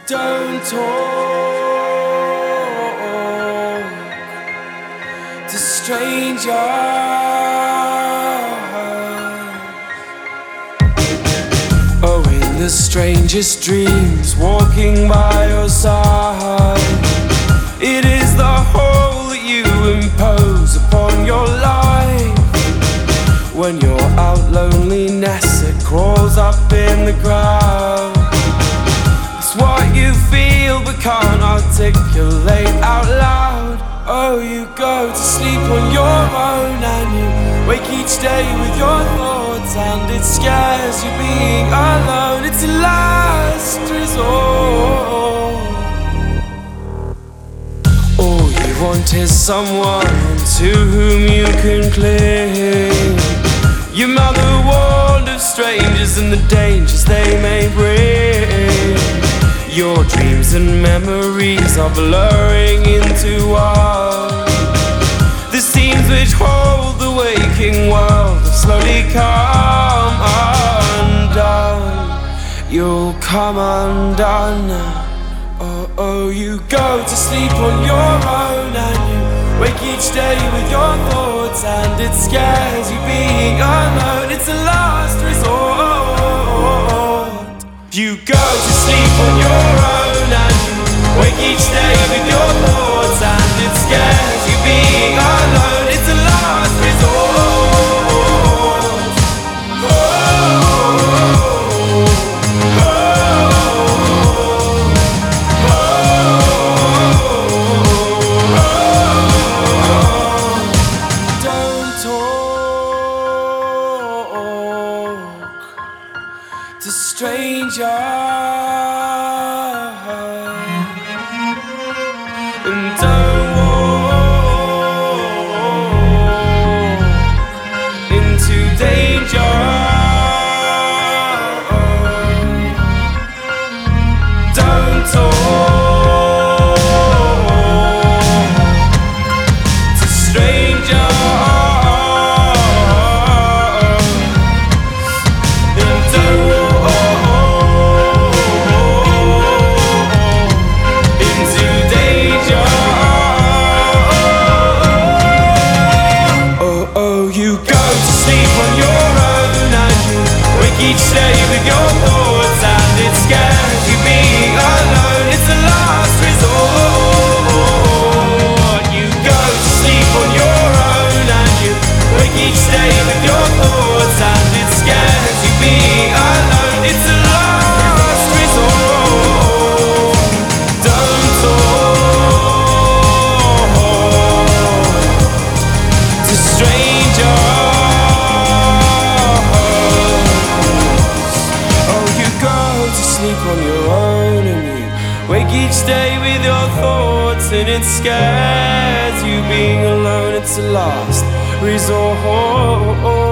Don't talk to strangers. Oh, in the strangest dreams, walking by your side, it is the hole that you impose upon your life. When you're out, loneliness, it crawls up in the ground. It's what you feel but can't articulate out loud. Oh, you go to sleep on your own and you wake each day with your thoughts, and it scares you being alone. It's a last resort. All you want is someone to whom you can cling. Your mother warned of strangers and the dangers they may bring. Your dreams and memories are blurring into one. The scenes which hold the waking world have slowly come undone. You'll come undone now. Oh, oh, you go to sleep on your own and you wake each day with your thoughts, and it scares you being alone. It's a last resort. You go to sleep on your own and you wake each day with your thoughts, and it scares you being alone. It's a last resort. Oh, oh, don't talk to strangers. And don't walk into danger. Don't talk to strangers. And don't into danger. Oh, oh, you go to sleep on your own and you wake each day with your thoughts, and it scares you being alone. It's a last resort. You go to sleep on your own and you wake each day with your thoughts, and it scares you being alone. It's a last resort. Don't talk to strangers. Oh, you go to sleep on your own and you wake each day with your thoughts, and it scares you being alone. It's a last resort.